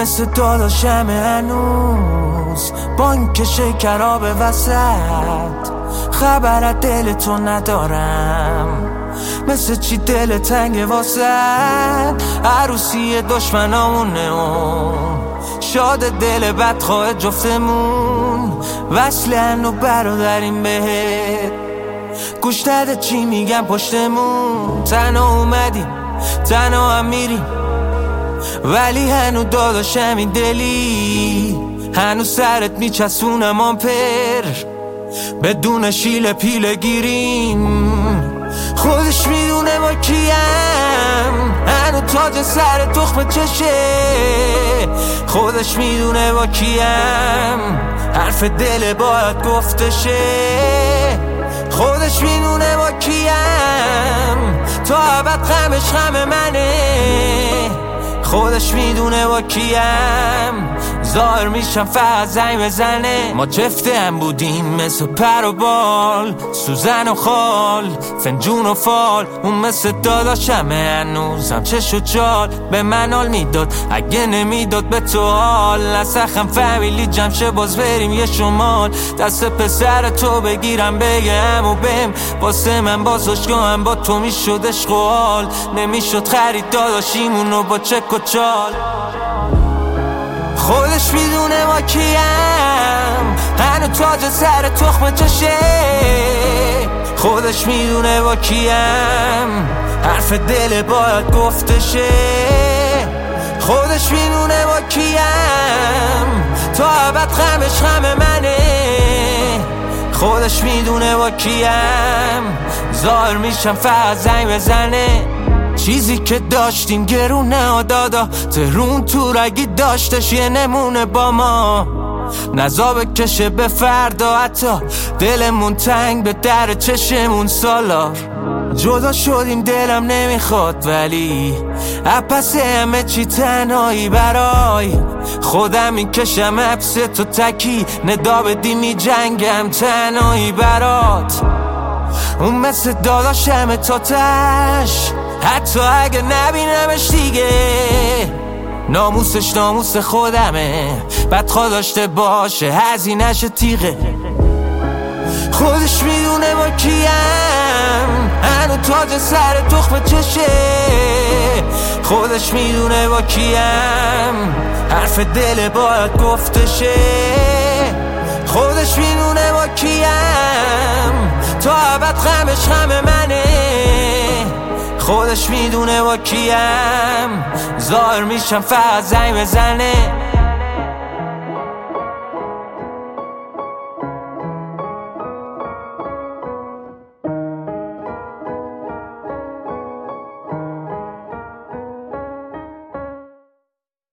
مثل داداشم هنوز با اینکه شکراب وسط خبر از دل تو ندارم، مثل چی دل تنگ واسد عروسی دشمنامونه شاد دل بدخواه جفتمون وصلن و برادریم بهت گوش داده چی میگم پشتمون تنها اومدیم تنها هم میریم ولی هنو داداشم این دلی هنو سرت میچسونم آمپر بدون شیل پیله گیریم خودش میدونه با کیم هنو تاج سر تخم چشه خودش میدونه با کیم حرف دل باید گفتشه خودش میدونه با کیم تا ابد غمش غم منه خودش میدونه با کیم ظاهر میشم فقط زنگ بزنه ما جفته هم بودیم مثل پر و بال سوزن و خال فنجون و فال اون مثل داداشمه هنوزم چش و جال به من حال میداد اگه نمیداد به تو حال نسخم فامیلی جمشه باز بریم یه شمال دست پسر تو بگیرم بگم و بهم واسه من بازشگاهم با تو میشد عشق و حال نمیشد خرید داداشیمونو با چک و چال خودش میدونه ما کیم هنو تاج سر تخم چشه خودش میدونه با کیم حرف دل باید گفتشه خودش میدونه با کیم تا ابد غمش غم منه خودش میدونه با کیم ظاهر میشم فقط زنگ بزنه چیزی که داشتیم گرونه دادا ترون تو رگی داشتش یه نمونه با ما نزا بکشه به فردا حتی دلمون تنگ به در چشمون سالار جدا شدیم دلم نمیخواد ولی پس همه چی تنهایی برای خودم میکشم حبس تو تکی ندا بدی می جنگم تنهایی برات اون مثل داداشم تا تش حتی اگه نبینمش دیگه ناموسش ناموس خودمه بدخواه داشته باشه هزینه‌ش تیغه خودش میدونه با کیم هنو تاج سر تخم چشه خودش میدونه با کیم حرف دل باید گفتشه خودش میدونه با کیم تا ابد غمش غم منه خودش میدونه با کیم ظاهر میشم فقط زنگ بزنه